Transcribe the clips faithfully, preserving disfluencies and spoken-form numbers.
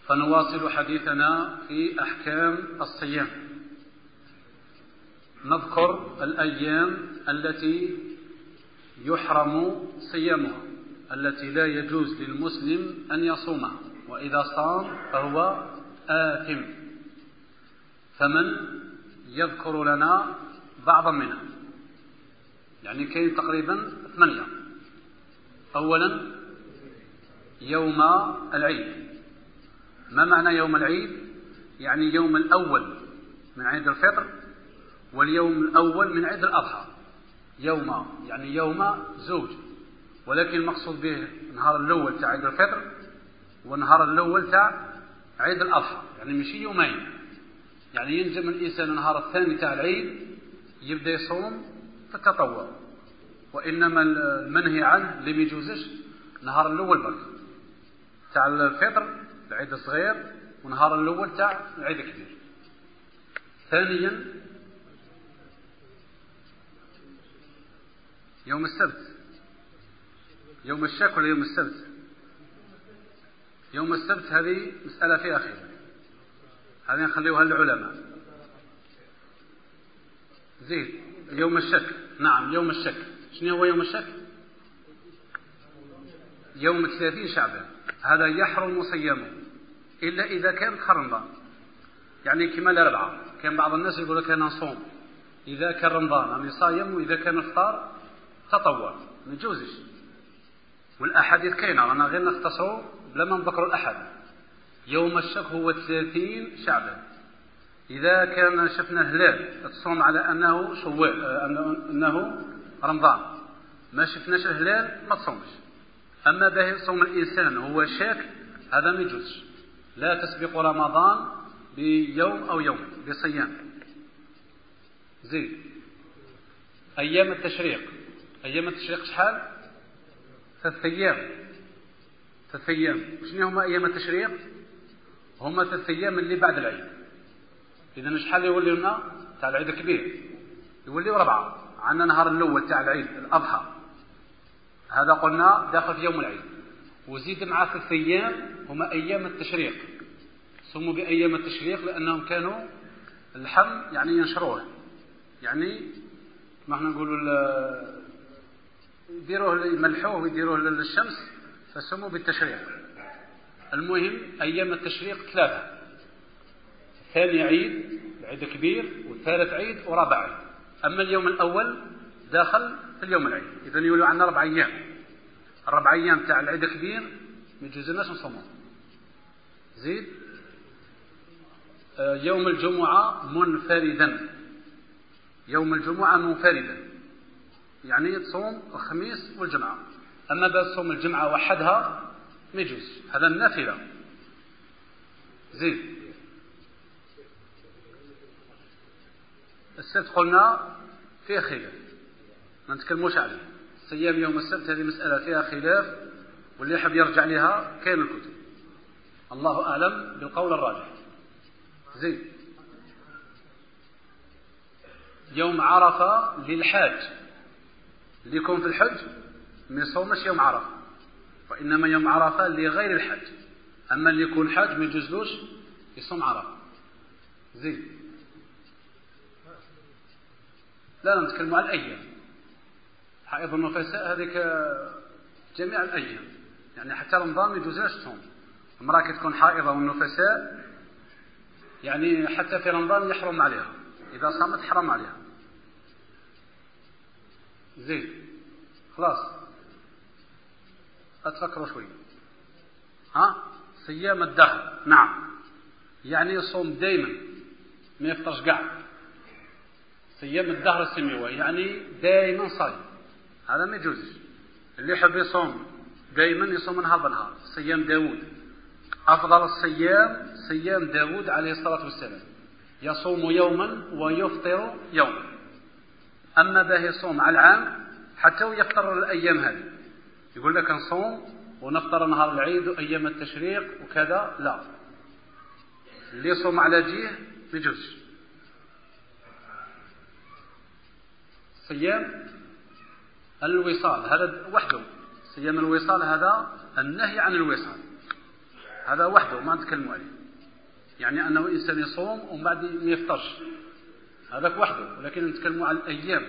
فنواصل حديثنا في أحكام الصيام. نذكر الأيام التي يحرم صيامها، التي لا يجوز للمسلم أن يصومها، وإذا صام فهو آثم. فمن يذكر لنا بعضا منها؟ يعني كاين تقريبا ثمانية. أولا يوم العيد. ما معنى يوم العيد؟ يعني يوم الأول من عيد الفطر واليوم الأول من عيد الأضحى. يوم يعني يوم زوج، ولكن المقصود به النهار الأول تاع عيد الفطر والنهار الأول تاع عيد الأضحى، يعني ماشي يومين. يعني ينجم الإنسان النهار الثاني تاع العيد يبدأ يصوم في التطوع، وإنما المنهي عنه اللي ما يجوزش النهار الأول برك تاع الفطر العيد الصغير ونهار الأول تاع العيد الكبير. ثانيا يوم السبت. يوم الشك ولا يوم السبت؟ يوم السبت هذه مسألة فيها خلاف، هذه نخليوها للعلماء. زيد يوم الشك. نعم يوم الشك. شنو هو يوم الشك؟ يوم ثلاثين شعبان. هذا يحرم صيامه إلا إذا كان رمضان، يعني كما الأربعة. كان بعض الناس يقول لك أنا نصوم إذا كان رمضان أنا صايم، وإذا كان إفطار تطوع ما يجوزش. والأحاديث كاينة، رانا غير نختصروا بلا ما نذكروا الأحاديث. يوم الشك هو ثلاثين شعبان. إذا كان شفنا الهلال تصوم على أنه شوال أنه رمضان، ما شفناش الهلال ما تصومش. أما به صوم الإنسان هو شاك هذا ما يجوزش. لا تسبق رمضان بيوم أو يوم بصيام. زيد أيام التشريق. أيام التشريق شحال؟ ثلاث أيام. ثلاث أيام. شنو هما أيام التشريق؟ هما ثلاث أيام اللي بعد العيد. إذا شحال يولي لنا تاع العيد الكبير؟ يولي ربعة. عندنا نهار الأول تاع العيد الأضحى، هذا قلنا داخل في يوم العيد، وزيد مع ثلاث أيام هما أيام التشريق. سموا بأيام التشريق لأنهم كانوا اللحم يعني ينشروه، يعني ما احنا نقولوا يديروه يملحوه ويديروه للشمس، فسموا بالتشريق. المهم أيام التشريق ثلاثة: ثاني عيد العيد الكبير، والثالث عيد، ورابع عيد. أما اليوم الأول داخل في اليوم العيد. إذن يقولوا عندنا أربع أيام. الربع أيام تاع العيد الكبير ما يجوزناش نصومهم. زيد يوم الجمعة منفردا. يوم الجمعة منفردا يعني تصوم الخميس والجمعة. أما بس تصوم الجمعة وحدها ما يجوز، هذا النافلة. زيد السبت قلنا فيه خلاف ما نتكلموش عليه. صيام يوم السبت هذه مسألة فيها خلاف، واللي يحب يرجع لها كاين الكتب. الله أعلم بالقول الراجح. زيد يوم عرفة للحاج، اللي يكون في الحج ما يصومش يوم عرفة، وإنما يوم عرفة لغير الحج. أما اللي يكون حاج ما يجوزلوش يصوم عرفة. زيد لا نتكلم على الأيام. حائض النفساء هذيك جميع الأيام، يعني حتى رمضان ما يجوزلاش تصوم. المرأة تكون حائضة والنفساء يعني حتى في رمضان يحرم عليها، إذا صامت حرم عليها. زيد خلاص أتفكروا شوي. ها صيام الدهر. نعم يعني يصوم دائما ما يفطرش قاع. صيام الدهر السميوي يعني دائما صايم، هذا ما يجوزش. اللي يحب يصوم دائما يصوم نهار بنهار. صيام داود أفضل الصيام صيام داود عليه الصلاة والسلام، يصوم يوما ويفطر يوما. أما به يصوم على العام حتى ويفطر الأيام هذه، يقول لك نصوم ونفطر نهار العيد وأيام التشريق وكذا، لا. اللي يصوم على جيه ما يجوزش. صيام الوصال هذا وحده. صيام الوصال هذا النهي عن الوصال. هذا وحده ما نتكلموا عليه، يعني أنه إنسان يصوم ومن بعد ما يفطرش، هذاك وحده، ولكن نتكلموا على الأيام.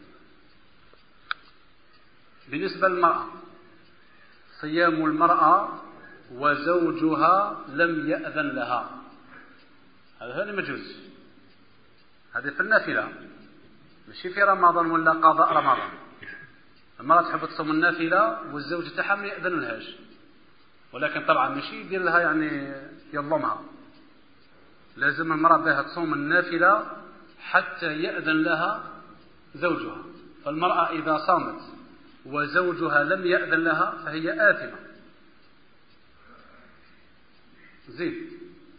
بالنسبة للمرأة، صيام المرأة وزوجها لم يأذن لها، هذا هذا ما يجوز، هذه في النافلة ماشي في رمضان ولا قضاء رمضان. المرأة تحب تصوم النافلة والزوج تاعها ما يأذن لهاش، ولكن طبعا ماشي يدير لها يعني يظلمها، لازم المرأة بها تصوم النافلة حتى يأذن لها زوجها. فالمرأة إذا صامت وزوجها لم يأذن لها فهي آثمة. زين.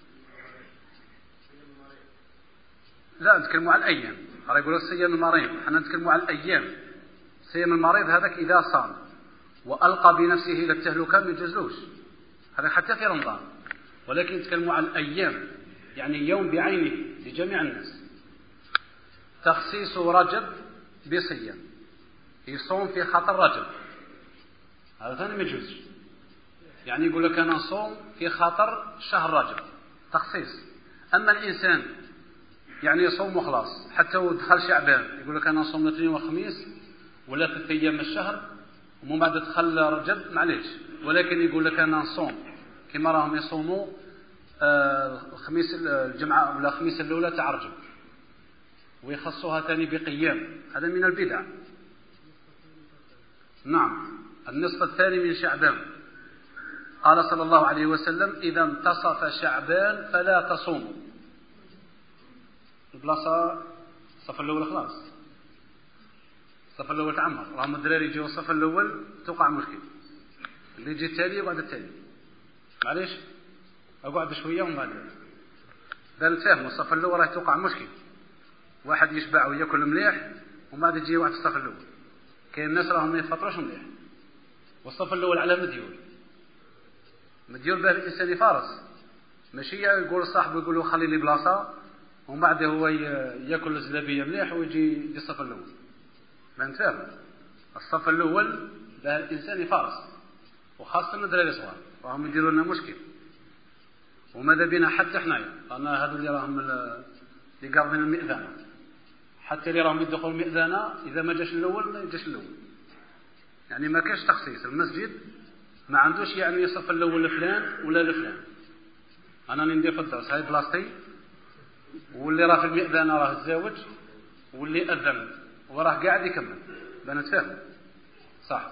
لا نتكلموا على الأيام، راه يقول صيام المريض، حنا نتكلموا على الأيام. صيام المريض هذاك إذا صام وألقى بنفسه إلى التهلكة ما يجوزلوش، هذا حتى في رمضان، ولكن نتكلموا على الأيام، يعني يوم بعينه لجميع الناس. تخصيص رجب بصيام، يصوم في خاطر رجب، هذا ثاني ما يجوزش، يعني يقول لك أنا نصوم في خاطر شهر رجب، تخصيص. أما الإنسان يعني يصوم وخلاص حتى ودخل شعبان يقول لك أنا نصوم الاثنين والخميس ولا ثلاث أيام من الشهر ومن بعد دخل رجب معليش، ولكن يقول لك أنا نصوم كما راهم يصوموا الخميس الجمعة ولا الخميس الأولى تاع رجب ويخصوها ثاني بقيام، هذا من البدع. نعم، النصف الثاني من شعبان، قال صلى الله عليه وسلم إذا انتصف شعبان فلا تصوموا. البلاصة الصف الأول خلاص، الصف الأول تعمر، راهم الدراري يجيو الصف الأول توقع مشكل، اللي يجي التالي يقعد التالي، معليش أقعد شوية ومن بعد ذا نتفاهموا. الصف الأول راح توقع مشكل، واحد يشبع ويأكل مليح ومن بعد يجي واحد الصف الأول، كاين الناس راهم ما يفطروش مليح، والصف الأول على مديول مديول باه الإنسان يفارس، ماشي يقول صاحبه يقول له خلي لي بلاصة ومن بعد هو يأكل الزلابية مليح ويجي يجي الصف الأول. ما نتفاهم، الصف الأول باه الإنسان يفارس، وخاصة الدراري صغار راهم يديروا لنا مشكل، وماذا بنا حتى حنايا أنا هذو اللي راهم اللي قارضين المئذنة، حتى اللي راهم يدخلوا المئذنة إذا ما جاش الأول ما يجيش الأول، يعني ما كاش تخصيص. المسجد ما عندوش يعني الصف الأول لفلان ولا لفلان، أنا ندير في الدرس هاي بلاصتي، واللي راه في المئذنة راه تزاوج واللي أذن وراه قاعد يكمل، بنتفاهم صح.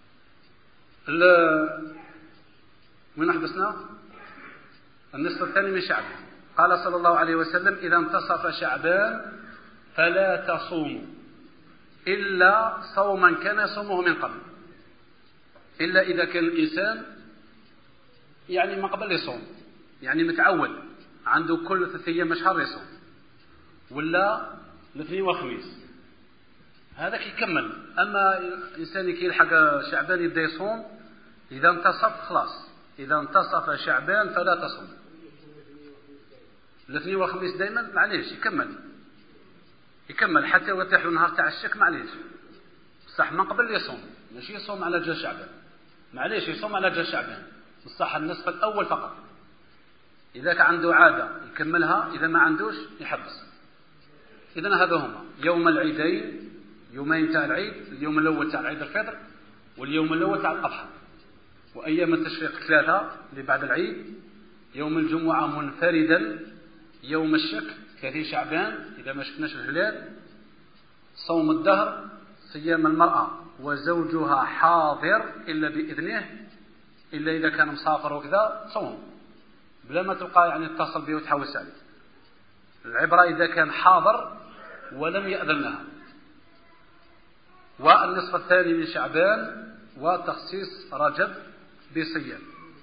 وين حبسنا؟ النصف الثاني من شعبان، قال صلى الله عليه وسلم إذا انتصف شعبان فلا تصوموا إلا صوما كان يصومه من قبل، إلا إذا كان الإنسان يعني ما قبل يصوم، يعني متعود عنده كل ثلاث أيام شهر يصوم ولا الاثنين والخميس، هذاك يكمل. أما الإنسان كي يلحق شعبان يبدأ يصوم إذا انتصف خلاص، إذا انتصف شعبان فلا تصوم، الاثنين والخميس دائما معليش يكمل يكمل حتى يوتح له نهار تاع الشك معليش، صح ما قبل يصوم ماشي يصوم على جال شعبان، معليش يصوم على جال شعبان صح النصف الأول فقط، إذا كان عنده عادة يكملها، إذا ما عندوش يحبس. إذن هذا هما يوم العيدين، يومين تاع العيد، اليوم الأول تاع العيد الفطر واليوم الأول تاع الأضحى، وأيام التشريق ثلاثة اللي بعد العيد، يوم الجمعة منفردا، يوم الشك ثلاثين شعبان إذا ما شفناش الهلال، صوم الدهر، صيام المرأة وزوجها حاضر إلا بإذنه، إلا إذا كان مسافر وكذا صوم بلا ما تلقى يعني اتصل به وتحوس عليه. العبرة إذا كان حاضر ولم يأذن لها. والنصف الثاني من شعبان وتخصيص رجب بصيام.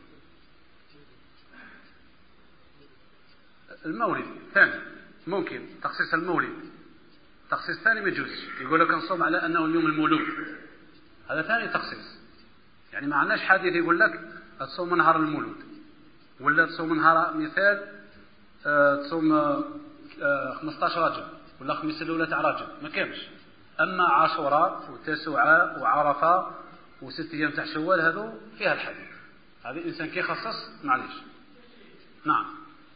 المولد ثاني ممكن تخصيص المولد، تخصيص ثاني ما يجوز، يقول لك نصوم على أنه اليوم المولود، هذا ثاني تخصيص، يعني ما عندناش حديث يقول لك تصوم نهار المولود ولا تصوم نهار مثال أه تصوم أه خمسة عشر رجب ولا خميس الأولى تاع رجب، ما كانش. أما عاشوراء وتسوعاء وعرفة وست أيام تاع شوال هذو فيها الحديث، هذا الإنسان كي يخصص معليش. نعم.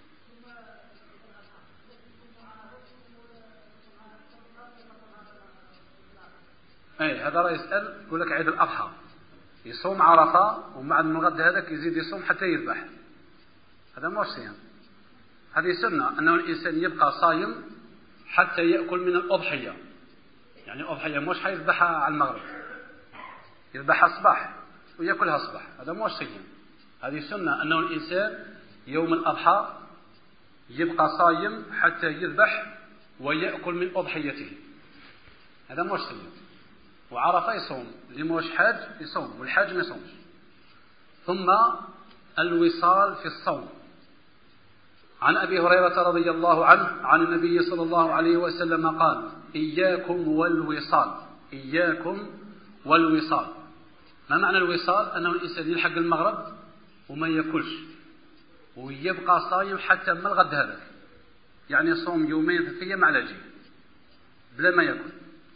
اي هذا راه يسأل يقول لك عيد الأضحى يصوم عرفة ومع من الغد هذاك يزيد يصوم حتى يذبح، هذا مش صيام. هذه سنة أنه الإنسان يبقى صايم حتى يأكل من الأضحية، يعني الأضحية مش حيذبحها على المغرب، يذبحها الصباح ويأكلها الصباح، هذا مش صيام. هذه سنة أنه الإنسان يوم الأضحى يبقى صايم حتى يذبح ويأكل من أضحيته، هذا مش صيام. وعرفة يصوم، اللي مش حاج يصوم والحاج ما يصومش. ثم الوصال في الصوم. عن أبي هريرة رضي الله عنه عن النبي صلى الله عليه وسلم قال: إياكم والوصال، إياكم والوصال. ما معنى الوصال؟ أنه الإنسان يلحق المغرب وما يأكلش ويبقى صايم حتى ما الغد هذا، يعني يصوم يومين ثلاثة أيام على جي بلا ما يأكل.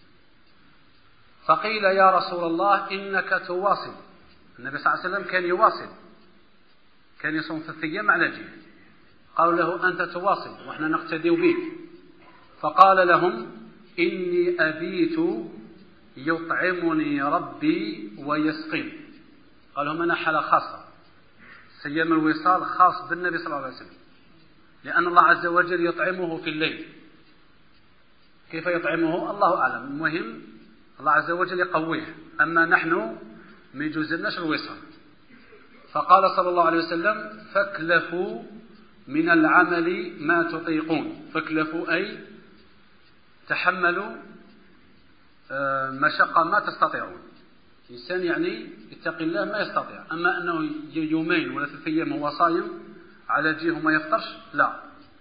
فقيل: يا رسول الله إنك تواصل. النبي صلى الله عليه وسلم كان يواصل، كان يصوم ثلاثة أيام على جي. قالوا له: أنت تواصل وإحنا نقتدي بك. فقال لهم: إني أبيت يطعمني ربي ويسقيني. قال لهم: أنا حالة خاصة، صيام الوصال خاص بالنبي صلى الله عليه وسلم، لأن الله عز وجل يطعمه في الليل. كيف يطعمه الله أعلم، المهم الله عز وجل يقويه، أما نحن ما يجوزلناش الوصال. فقال صلى الله عليه وسلم: فاكلفوا من العمل ما تطيقون. فاكلفوا أي تحملوا مشقة ما تستطيعون. إنسان يعني يتقي الله ما يستطيع، أما أنه يومين ولا ثلاثة أيام هو صايم على جيه وما يفطرش لا.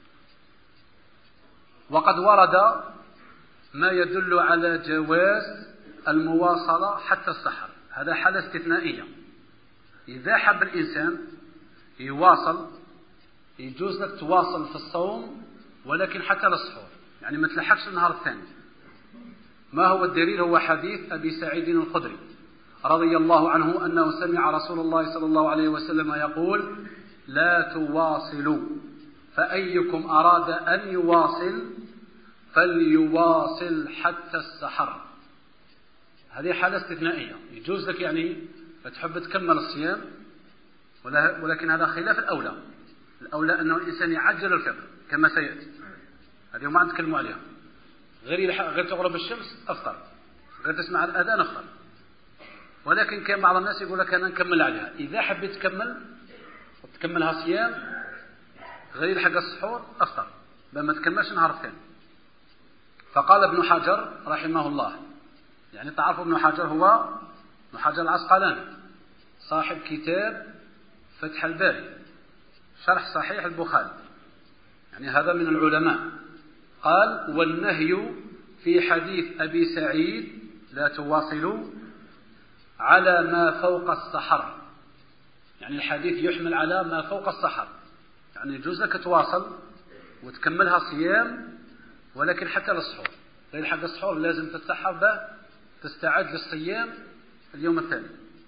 وقد ورد ما يدل على جواز المواصلة حتى السحر، هذا حالة استثنائية. إذا حب الإنسان يواصل يجوز لك تواصل في الصوم، ولكن حتى للسحور، يعني ما تلحقش النهار الثاني. ما هو الدليل؟ هو حديث أبي سعيد الخدري رضي الله عنه أنه سمع رسول الله صلى الله عليه وسلم يقول: لا تواصلوا، فأيكم أراد أن يواصل فليواصل حتى السحر. هذه حالة استثنائية، يجوز لك يعني تحب تكمل الصيام، ولكن هذا خلاف الأولى. الأولى أنه الإنسان يعجل الفطر كما سيأتي، هذه ما نتكلموا عليها. غير غير تغرب الشمس أفطر، غير تسمع الأذان أفطر. ولكن كان بعض الناس يقول لك أنا نكمل عليها، إذا حبيت تكمل وتكملها صيام غير حق السحور أفطر، لما تكملش نهار الثاني. فقال ابن حجر رحمه الله، يعني تعرف ابن حجر هو ابن حجر العسقلاني صاحب كتاب فتح الباري شرح صحيح البخاري، يعني هذا من العلماء. قال: والنهي في حديث أبي سعيد لا تواصلوا على ما فوق السحر، يعني الحديث يحمل على ما فوق السحر، يعني يجوز لك تواصل وتكملها صيام، ولكن حتى للسحور. غير حق السحور لازم تتسحر به تستعد للصيام اليوم الثاني.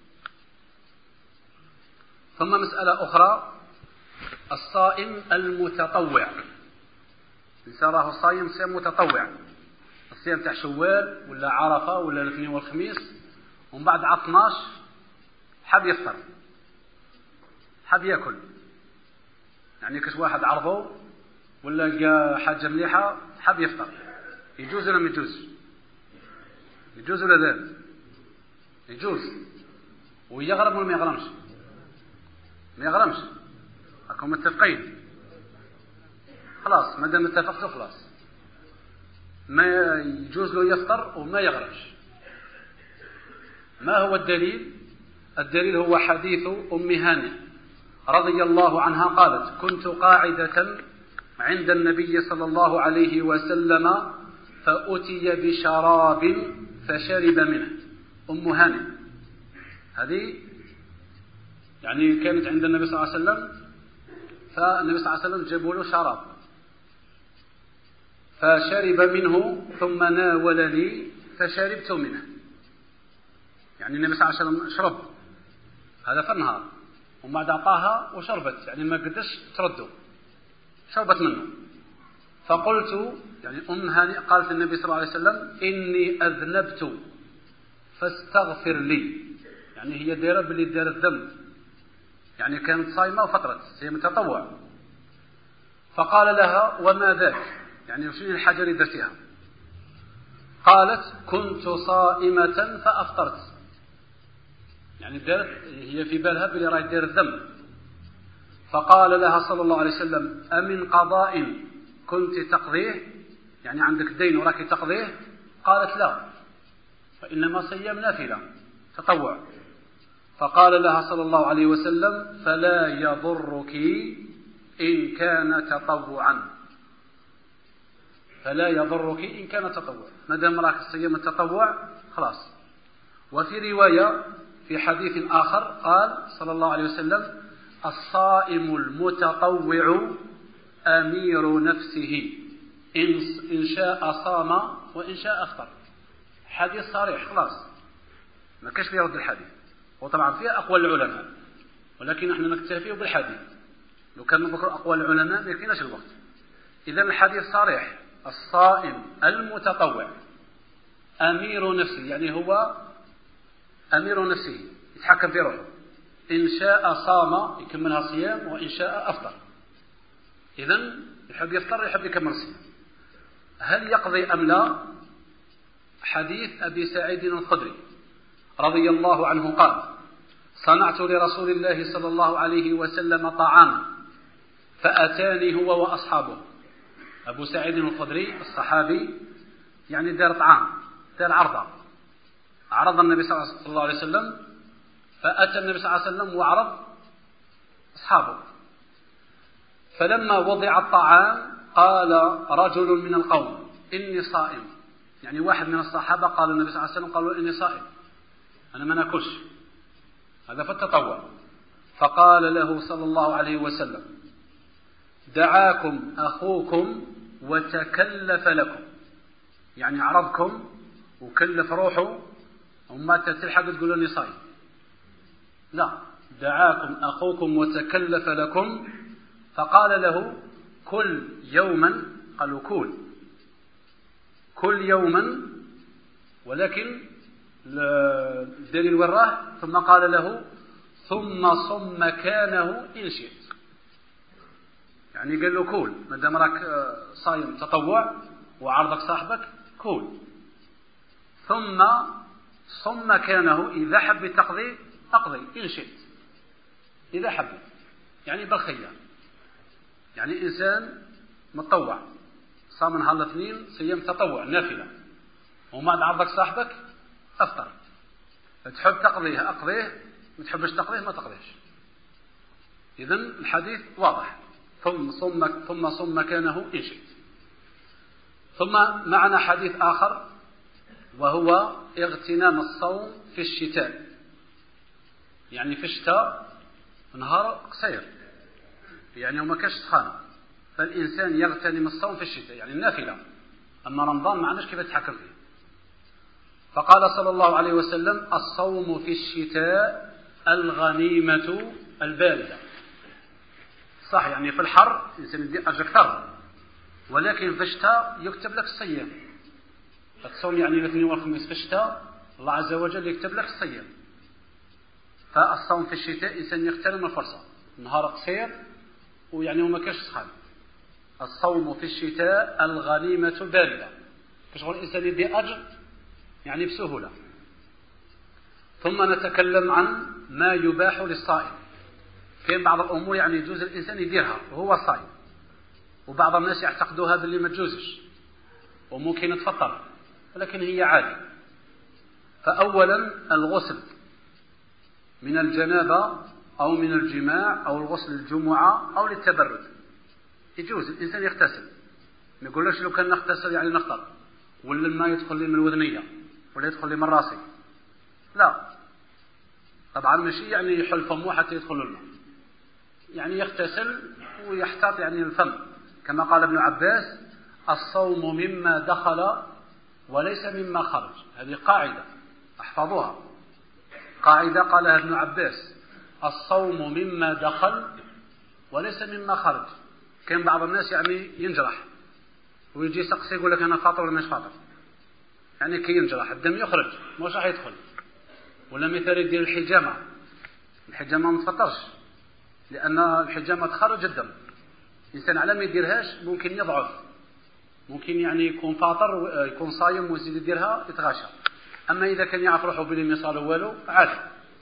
ثم مسألة أخرى: الصائم المتطوع. الإنسان راه صايم صيام متطوع، الصيام تاع شوال ولا عرفة ولا الاثنين والخميس، ومن بعد على اثناش حاب يفطر حاب يأكل، يعني كش واحد عرضه ولا لقى حاجة مليحة حاب يفطر، يجوز ولا ما يجوز؟ يجوز ولا لا؟ يجوز. ويغرم ولا ما يغرمش؟ ما يغرمش، راكم متفقين؟ خلاص ما دام اتفقتوا خلاص، ما يجوز له يفطر وما يغرمش. ما هو الدليل؟ الدليل هو حديث أم هانئ رضي الله عنها قالت: كنت قاعدة عند النبي صلى الله عليه وسلم فأتي بشراب فشرب منه. أم هانئ هذه يعني كانت عند النبي صلى الله عليه وسلم، فالنبي صلى الله عليه وسلم جابوا له شراب فشرب منه ثم ناولني فشربت منه، يعني النبي صلى الله عليه وسلم شرب هذا في النهار، وما بعد أعطاها وشربت، يعني ما قدش ترده، شربت منه. فقلت يعني أم هانئ قالت النبي صلى الله عليه وسلم إني أذنبت فاستغفر لي، يعني هي دايرة باللي دار الذنب، يعني كانت صايمة وفطرت، هي متطوع. فقال لها وما ذاك، يعني وشنو الحاجة اللي درتها؟ قالت كنت صائمة فأفطرت، يعني دارت هي في بالها بلي راهي دار الذنب. فقال لها صلى الله عليه وسلم أمن قضاء كنت تقضيه، يعني عندك دين وراك تقضيه؟ قالت لا، فإنما صيام نافلة تطوع. فقال لها صلى الله عليه وسلم فلا يضرك إن كان تطوعا، فلا يضرك إن كان تطوع، ما دام راك الصيام التطوع خلاص. وفي رواية في حديث آخر قال صلى الله عليه وسلم الصائم المتطوع أمير نفسه إن شاء صام وإن شاء أفطر. حديث صريح خلاص، ما كاش فيه رد الحديث، وطبعا فيه أقوال العلماء، ولكن نحن نكتفي بالحديث، لو كان نذكر أقوال العلماء ما يكفيناش الوقت. إذا الحديث صريح، الصائم المتطوع أمير نفسه، يعني هو أمير نفسه يتحكم في روحه، إن شاء صام يكملها صيام وإن شاء أفطر. إذن يحب يفطر يحب يكمل صيام. هل يقضي أم لا؟ حديث أبي سعيد الخدري رضي الله عنه قال صنعت لرسول الله صلى الله عليه وسلم طعاما فأتاني هو وأصحابه. أبو سعيد الخدري الصحابي يعني دار طعام، دار عرضة، عرض النبي صلى الله عليه وسلم، فأتى النبي صلى الله عليه وسلم وعرض أصحابه. فلما وضع الطعام قال رجل من القوم إني صائم، يعني واحد من الصحابة قال النبي صلى الله عليه وسلم قالوا إني صائم، أنا ما ناكلش، هذا في التطوع. فقال له صلى الله عليه وسلم دعاكم أخوكم وتكلف لكم، يعني عرضكم وكلف روحه وما تلحق تقول إني صائم، لا، دعاكم أخوكم وتكلف لكم. فقال له كل يوما، قالوا كل كل يوما، ولكن الدليل وراه ثم قال له ثم صم مكانه إن شئت، يعني قال له كول ما دام راك صايم تطوع وعرضك صاحبك كول، ثم صم مكانه إذا حب تقضي أقضي إن شئت، إذا حب يعني بالخيار، يعني إنسان متطوع صام نهار الاثنين صيام تطوع نافلة وما عرضك صاحبك أفطر، تحب تقضيه أقضيه، ما تحبش تقضيه ما تقضيش. إذن الحديث واضح، ثم صم ثم صم مكانه إن شئت. ثم معنا حديث آخر وهو اغتنام الصوم في الشتاء، يعني في الشتاء نهار قصير يعني وما كاش سخانة، فالإنسان يغتنم الصوم في الشتاء يعني النافلة، أما رمضان ما عندناش كيف يتحكم فيه. فقال صلى الله عليه وسلم الصوم في الشتاء الغنيمة الباردة. صح، يعني في الحر الإنسان يدي أجر أكثر، ولكن في الشتاء يكتب لك الصيام، الصوم يعني الاثنين والخميس في الشتاء الله عز وجل يكتب لك الصيام. فالصوم في الشتاء إنسان يغتنم الفرصة، النهار قصير ويعني وما كاش سخان. الصوم في الشتاء الغنيمة باردة، كشغل الإنسان يدي أجر يعني بسهولة. ثم نتكلم عن ما يباح للصائم. كاين بعض الأمور يعني يجوز الإنسان يديرها وهو صائم، وبعض الناس يعتقدوها باللي ما تجوزش وممكن يتفطر، ولكن هي عادي. فأولا الغسل من الجنابة أو من الجماع أو الغسل الجمعة أو للتبرد، يجوز الإنسان يغتسل، ما يقولش لو كان نغتسل يعني نفطر، ولا الماء يدخل لي من الوذنية ولا يدخل لي من راسي، لا، طبعا ماشي يعني يحل فمه حتى يدخل الماء، يعني يغتسل ويحتاط يعني الفم، كما قال ابن عباس الصوم مما دخل وليس مما خرج. هذه قاعدة احفظوها، قاعدة قالها ابن عباس الصوم مما دخل وليس مما خرج. كان بعض الناس يعني ينجرح ويجي يسقسي يقول لك أنا فاطر ولا مش فاطر، يعني كي ينجرح الدم يخرج مش راح يدخل. ولا مثال يدير الحجامة، الحجامة ما تفطرش لأن الحجامة تخرج الدم. الإنسان على ما يديرهاش ممكن يضعف، ممكن يعني يكون فاطر يكون صايم ويزيد يديرها يتغاشى. أما إذا كان يعرف روحه بلي ما صار والو عادي.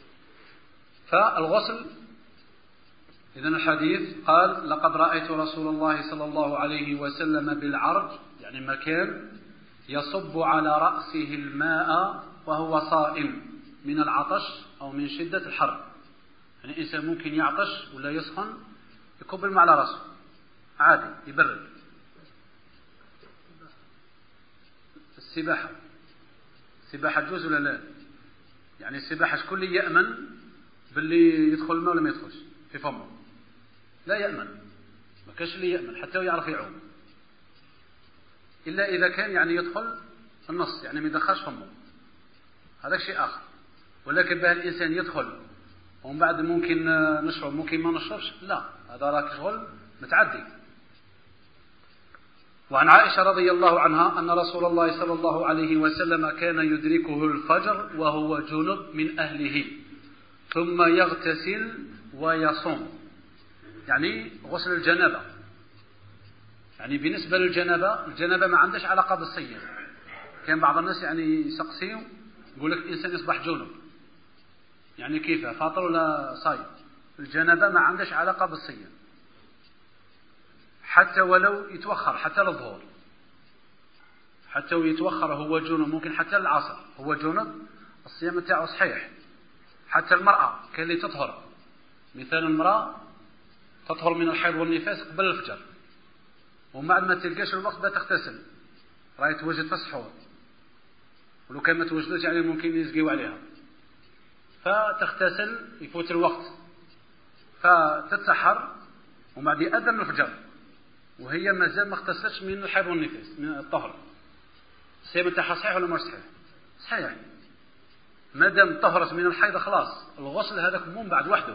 فالغسل إذن الحديث قال لقد رأيت رسول الله صلى الله عليه وسلم بالعرج يعني مكان يصب على رأسه الماء وهو صائم من العطش أو من شدة الحر. يعني الإنسان ممكن يعطش ولا يسخن يكب الماء على رأسه عادي يبرد. السباحة السباحة تجوز ولا لا؟ يعني السباحة شكون اللي يأمن باللي يدخل الماء ولا ما يدخلش في فمه؟ لا يأمن، ما كاش اللي يأمن حتى يعرف يعوم، إلا إذا كان يعني يدخل النص يعني ما يدخلش فمه، هذا شيء آخر. ولكن بها الإنسان يدخل ومن بعد ممكن نشرب ممكن ما نشربش، لا هذا راك شغل متعدي. وعن عائشة رضي الله عنها أن رسول الله صلى الله عليه وسلم كان يدركه الفجر وهو جنب من أهله ثم يغتسل ويصوم، يعني غسل الجنابة. يعني بالنسبة للجنابة الجنابة ما عندهاش علاقة بالصيام. كان بعض الناس يعني يسقسيو يقول لك الإنسان يصبح جنب يعني كيف فاطر ولا صايم؟ الجنابة ما عندهاش علاقة بالصيام حتى ولو يتوخر حتى للظهور، حتى ويتوخر هو جنب ممكن حتى العصر هو جنب الصيام تاعه صحيح. حتى المرأة كان اللي تطهر، مثال المرأة تطهر من الحيض والنفاس قبل الفجر وبعد ما تلقاش الوقت بقى تغتسل، راهي توجد في السحور ولو كان ما توجدش يعني ممكن يزقيو عليها، فتغتسل يفوت الوقت فتتسحر وبعد يأذن الفجر وهي مازال ما اغتسلتش من الحيض والنفاس من الطهر. الصيام تاعها صحيح ولا مش صحيح؟ صحيح ما دام طهرت من الحيض خلاص، الغسل هذاك مو بعد وحده.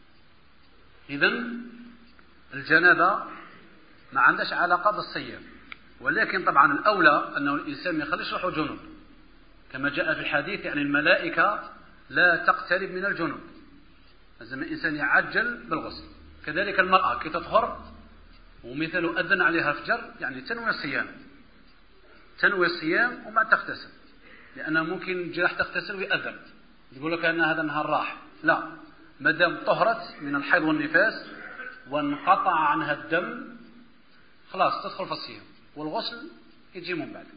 إذن الجنابة ما عندهاش علاقة بالصيام، ولكن طبعا الأولى أنه الإنسان ما يخليش روحه جنب كما جاء في الحديث، يعني الملائكة لا تقترب من الجنوب، لازم الإنسان يعجل بالغسل. كذلك المرأة كي تطهر ومثل أذن عليها الفجر يعني تنوي الصيام تنوي الصيام وما تغتسل، لأنه ممكن جراح تغتسل ويأذن يقول لك أن هذا النهار راح، لا ما دام طهرت من الحيض والنفاس وانقطع عنها الدم خلاص تدخل في الصيام والغسل يجي من بعد.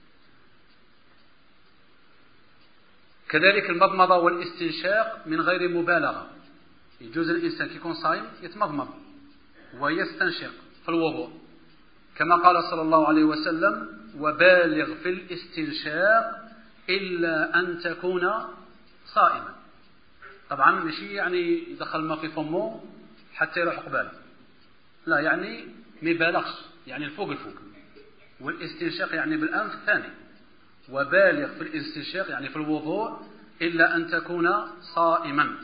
كذلك المضمضة والاستنشاق من غير مبالغة، يجوز الإنسان كي يكون صايم يتمضمض ويستنشق في الوضوء كما قال صلى الله عليه وسلم وبالغ في الاستنشاق إلا أن تكون صائما. طبعا ماشي يعني يدخل ما في فمه حتى يروح قباله، لا يعني ما يبالغش يعني الفوق الفوق. والاستنشاق يعني بالأنف الثاني، وبالغ في الاستنشاق يعني في الوضوء إلا أن تكون صائما.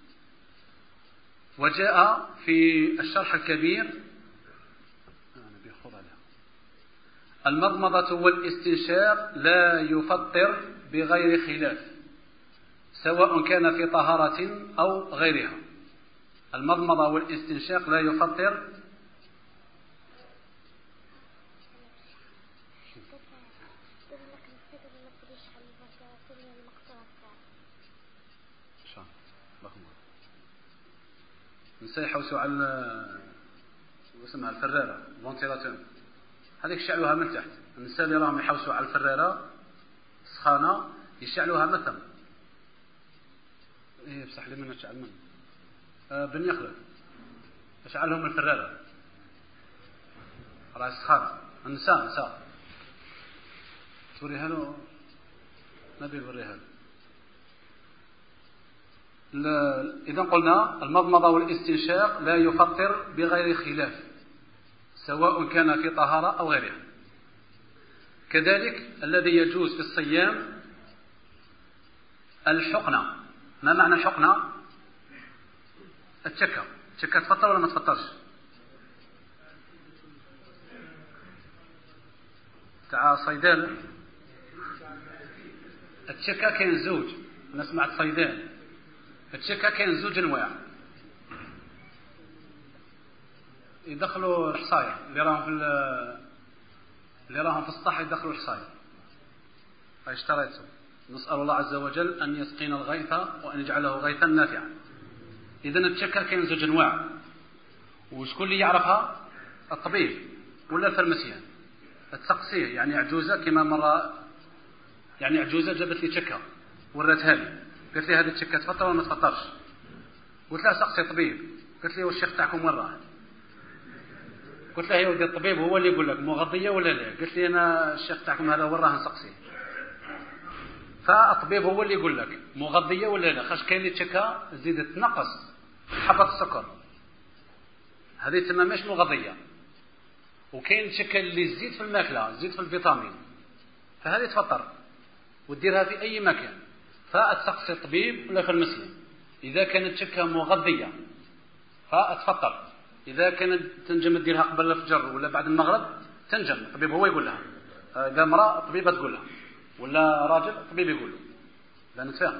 وجاء في الشرح الكبير المضمضة والاستنشاق لا يفطر بغير خلاف سواء كان في طهارة أو غيرها. المضمضة والاستنشاق لا يفطر نسيحوسوا على واسمها الفرارة فونتيلاتور، هذيك يشعلوها من تحت. النساء اللي راهم يحوسوا على الفرارة سخانة يشعلوها مثلا ايه بصح لي من تشعل من آه بن يخلف يشعلهم الفرارة راه سخانة. النساء نساء توريها له نبي نوريها له. إذا قلنا المضمضة والاستنشاق لا يفطر بغير خلاف سواء كان في طهارة أو غيرها. كذلك الذي يجوز في الصيام الحقنة. ما معنى الحقنة؟ التشكة التشكة تفطر ولا ما تفطرش؟ تاع صيدال التشكة كاين زوج. انا سمعت صيدال. التشكة كاين زوج انواع. يدخلوا الحصايه اللي راهم في اللي راهم في السطح يدخلوا الحصايه. فاشتريته. نسأل الله عز وجل أن يسقينا الغيث وأن يجعله غيثا نافعا. إذن التشكة كاين زوج انواع. وشكون اللي يعرفها؟ الطبيب ولا الفرمسيان. التقصير يعني عجوزة كما مرة يعني عجوزة جابت لي تشكة وراتها لي قالت لي هذه التشكة تفطر ولا ما تفطرش؟ قلت لها سقسي طبيب. قالت لي والشيخ تاعكم وين راه؟ قلت لها يا ودي الطبيب هو اللي يقول لك مغذية ولا لا؟ قالت لي أنا الشيخ تاعكم هذا وين راه نسقسيه. فالطبيب هو اللي يقول لك مغذية ولا لا. خاش كاين اللي تشكى زيدت تنقص حبة السكر هذه تما مش مغذية. وكاين تشكى اللي تزيد في الماكلة تزيد في الفيتامين فهذه تفطر وديرها في أي مكان. فأتسقسي الطبيب ولا فرمسيان. إذا كانت تشكى مغذية فأتفطر. إذا كانت تنجم تديرها قبل الفجر ولا بعد المغرب تنجم الطبيب هو يقول لها. إذا امرأة الطبيب تقول لها ولا راجل الطبيب يقول له لا نتفاهم.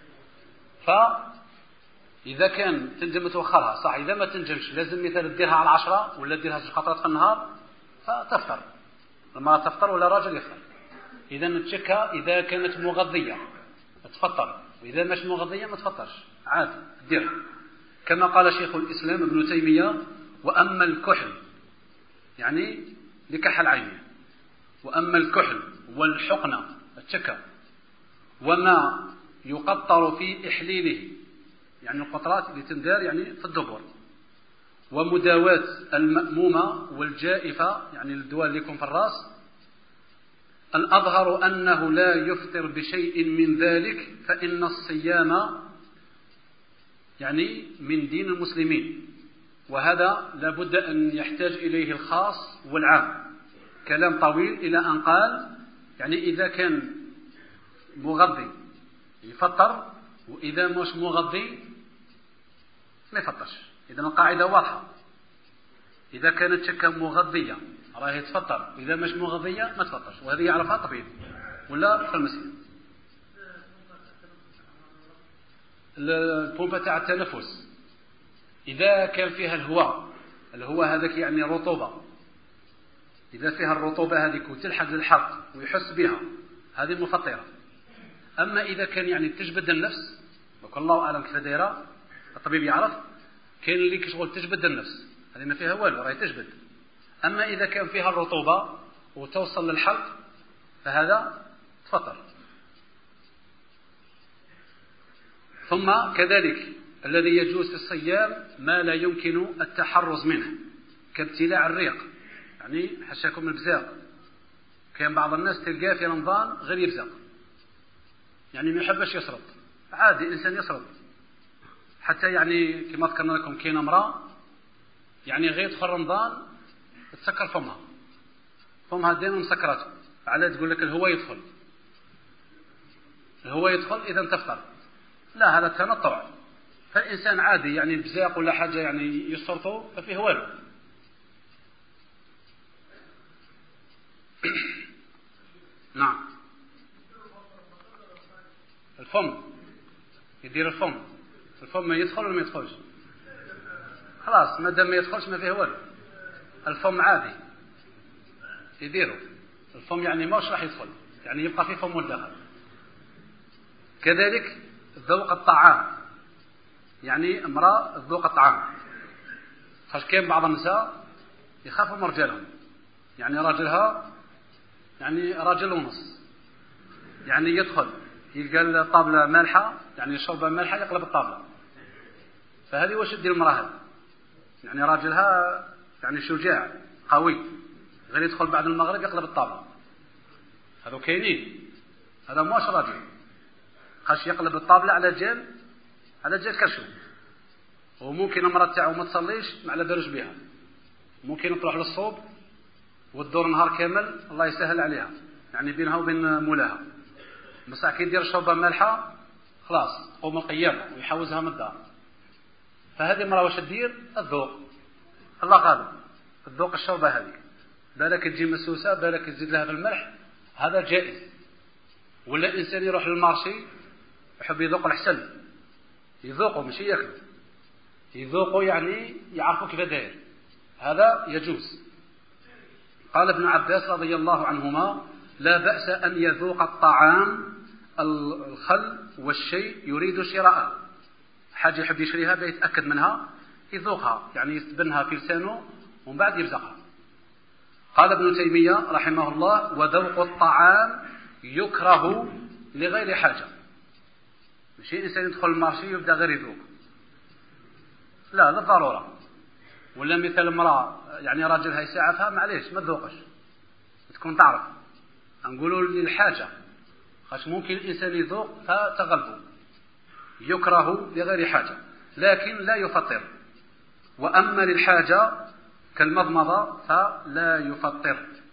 فإذا كان تنجم توخرها صح. إذا ما تنجمش لازم مثلا تديرها على عشرة ولا تديرها زوج خطرات في النهار فتفطر. لما تفطر ولا راجل يفطر. إذا التشكى إذا كانت مغذية تفطر وإذا مش مغذية ما تفطرش عادي تديرها. كما قال شيخ الإسلام ابن تيمية وأما الكحل يعني لكحل عينه. وأما الكحل والحقنة التشكى وما يقطر في إحليله يعني القطرات اللي تندار يعني في الدبر ومداواة المأمومة والجائفة يعني الدواء اللي يكون في الرأس الأظهر أنه لا يفطر بشيء من ذلك فإن الصيام يعني من دين المسلمين. وهذا لابد أن يحتاج إليه الخاص والعام. كلام طويل إلى أن قال يعني إذا كان مغذي يفطر وإذا مش مغذي ما يفطرش. إذا القاعدة واضحة. إذا كانت شكا مغذية راهي تفطر وإذا مش مغذية ما تفطرش. وهذه يعرفها طبيب ولا فرمسي. البومبة تاع التنفس إذا كان فيها الهواء الهواء هذاك يعني رطوبة. إذا فيها الرطوبة هذيك وتلحق للحلق ويحس بها هذه مفطرة. أما إذا كان يعني تجبد النفس وكل الله أعلم كيف دايرة الطبيب يعرف. كاين اللي كشغل تجبد النفس هذه ما فيها والو راهي تجبد. أما إذا كان فيها الرطوبة وتوصل للحلق فهذا تفطر. ثم كذلك الذي يجوز في الصيام ما لا يمكن التحرز منه كابتلاع الريق يعني حشاكم البزاق. كان بعض الناس تلقاه في رمضان غير يبزق يعني ما يحبش يشرب عادي إنسان يشرب حتى يعني كما ذكرنا لكم كاين امرأة يعني غير يدخل رمضان تسكر فمها فمها دائما مسكرته على تقول لك الهواء يدخل الهواء يدخل إذا تفطر. لا هذا تنطع. فالإنسان عادي يعني بزاق ولا حاجة يعني يشرطه ففيه والو. نعم الفم يدير الفم الفم ما يدخل ولا ما يدخلش خلاص ما دام ما يدخلش ما فيه والو. الفم عادي يديره الفم يعني ماش راح يدخل يعني يبقى في فم الداخل. كذلك ذوق الطعام يعني امرأة ذوق الطعام. خاش كاين بعض النساء يخافوا من رجالهم يعني راجلها يعني راجل ونص يعني يدخل يلقى الطابلة مالحة يعني يشرب مالحة يقلب الطابلة. فهذه واش تدير المرأة يعني راجلها يعني شجاع قوي غير يدخل بعد المغرب يقلب الطابلة. هذا كاينين هذا ماش راجل خاش يقلب الطابلة على جال على جال كرشو. وممكن المرأة تاعو ما تصليش ما على بالوش بها ممكن تروح للصوب والدور نهار كامل الله يسهل عليها يعني بينها وبين مولاها. بصح كي يدير شربة مالحة خلاص قوم القيامة ويحوزها من الدار. فهذه المرأة واش دير؟ الذوق، الله غالب، الذوق الشربة هذه، بالك تجي مسوسة، بالك تزيد لها في الملح، هذا جائز. ولا الإنسان يروح للمارشي يحب يذوق الحسن، يذوقه مش ياكله، يذوقه يعني يعرفه كيف داير، هذا يجوز. قال ابن عباس رضي الله عنهما: لا بأس أن يذوق الطعام الخل والشيء يريد شراءه، حاجة يحب يشريها بيتأكد منها يذوقها، يعني يستبنها في لسانه ومن بعد يرزقها. قال ابن تيمية رحمه الله: وذوق الطعام يكره لغير حاجة. مش إنسان يدخل المارشي يبدأ غير يذوق، لا لا ضرورة. ولا مثل امرأة يعني راجلها يساعفها، معليش ما تذوقش، تكون تعرف، نقولوا للحاجة، خاش ممكن الإنسان يذوق فتغلبه، يكره لغير حاجة لكن لا يفطر. وأما للحاجة كالمضمضة فلا يفطر.